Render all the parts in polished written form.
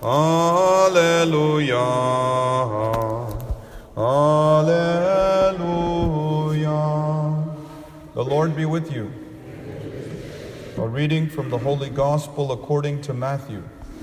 Alleluia. Alleluia. The Lord be with you. A reading from the Holy Gospel according to Matthew.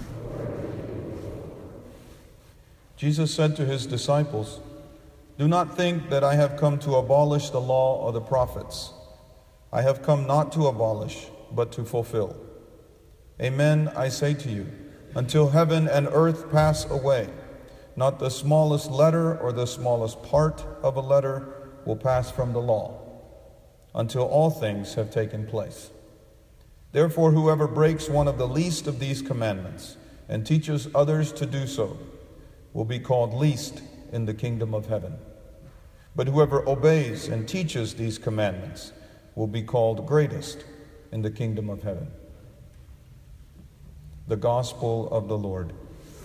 Jesus said to his disciples, "Do not think that I have come to abolish the law or the prophets. I have come not to abolish, but to fulfill. Amen, I say to you, until heaven and earth pass away, not the smallest letter or the smallest part of a letter will pass from the law, until all things have taken place. Therefore, whoever breaks one of the least of these commandments and teaches others to do so will be called least in the kingdom of heaven. But whoever obeys and teaches these commandments will be called greatest in the kingdom of heaven." The Gospel of the Lord.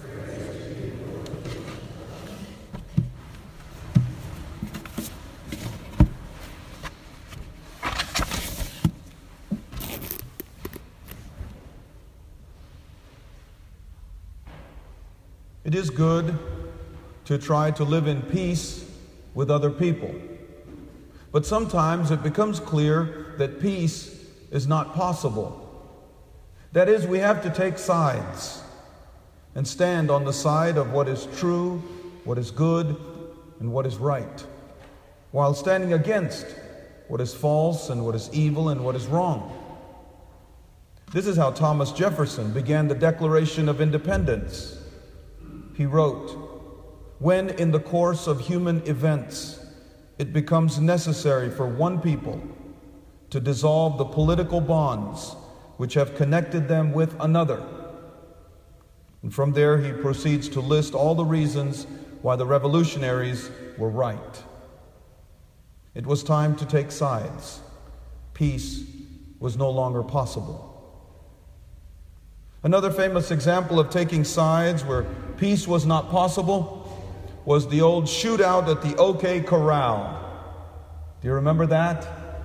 It is good to try to live in peace with other people. But sometimes it becomes clear that peace is not possible. That is, we have to take sides and stand on the side of what is true, what is good, and what is right, while standing against what is false and what is evil and what is wrong. This is how Thomas Jefferson began the Declaration of Independence. He wrote, "When in the course of human events it becomes necessary for one people to dissolve the political bonds which have connected them with another." And from there he proceeds to list all the reasons why the revolutionaries were right. It was time to take sides. Peace was no longer possible. Another famous example of taking sides where peace was not possible was the old shootout at the OK Corral. Do you remember that?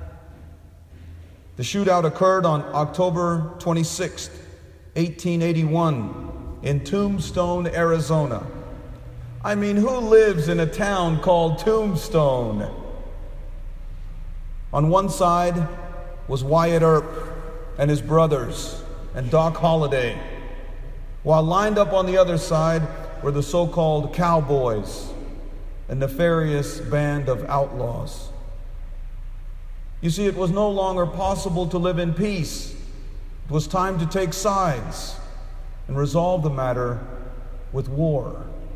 The shootout occurred on October 26, 1881, in Tombstone, Arizona. I mean, who lives in a town called Tombstone? On one side was Wyatt Earp and his brothers and Doc Holliday, while lined up on the other side were the so-called cowboys, a nefarious band of outlaws. You see, it was no longer possible to live in peace. It was time to take sides and resolve the matter with war.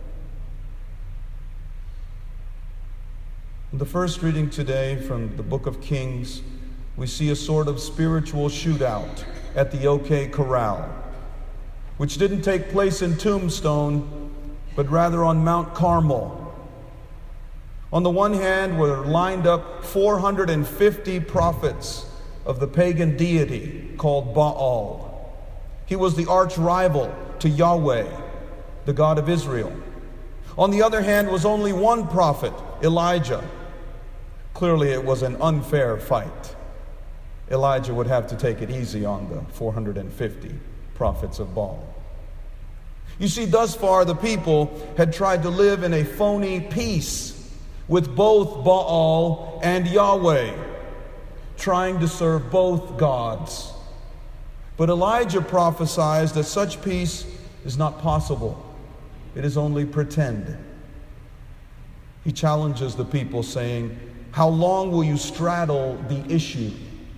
In the first reading today from the book of Kings, we see a sort of spiritual shootout at the OK Corral, which didn't take place in Tombstone, but rather on Mount Carmel. On the one hand were lined up 450 prophets of the pagan deity called Baal. He was the arch rival to Yahweh, the God of Israel. On the other hand was only one prophet, Elijah. Clearly it was an unfair fight. Elijah would have to take it easy on the 450 prophets of Baal. You see, thus far the people had tried to live in a phony peace with both Baal and Yahweh, trying to serve both gods. But Elijah prophesies that such peace is not possible. It is only pretend. He challenges the people, saying, "How long will you straddle the issue?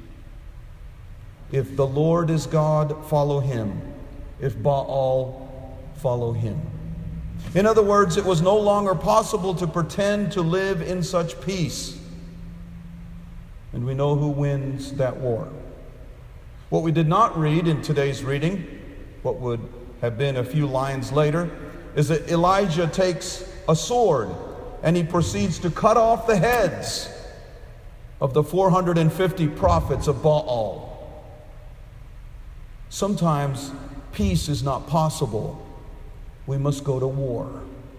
If the Lord is God, follow him. If Baal, follow him." In other words, it was no longer possible to pretend to live in such peace. And we know who wins that war. What we did not read in today's reading, what would have been a few lines later, is that Elijah takes a sword and he proceeds to cut off the heads of the 450 prophets of Baal. Sometimes peace is not possible. We must go to war.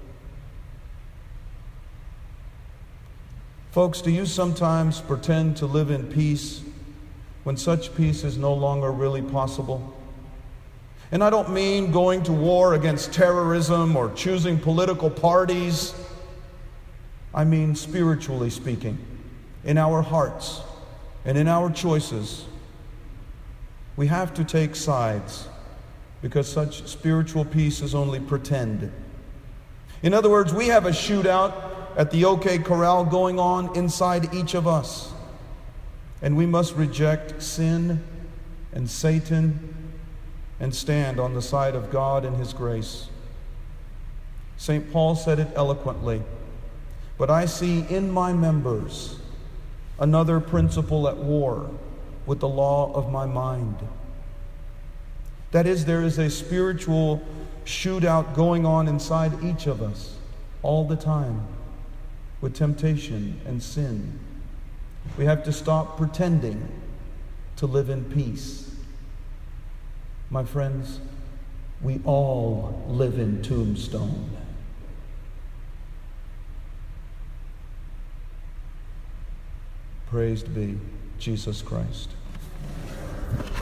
Folks, do you sometimes pretend to live in peace when such peace is no longer really possible? And I don't mean going to war against terrorism or choosing political parties. I mean spiritually speaking, in our hearts and in our choices. We have to take sides because such spiritual peace is only pretend. In other words, we have a shootout at the OK Corral going on inside each of us. And we must reject sin and Satan and stand on the side of God and His grace. St. Paul said it eloquently, "But I see in my members another principle at war with the law of my mind." That is, there is a spiritual shootout going on inside each of us all the time with temptation and sin. We have to stop pretending to live in peace. My friends, we all live in Tombstone. Praised be Jesus Christ.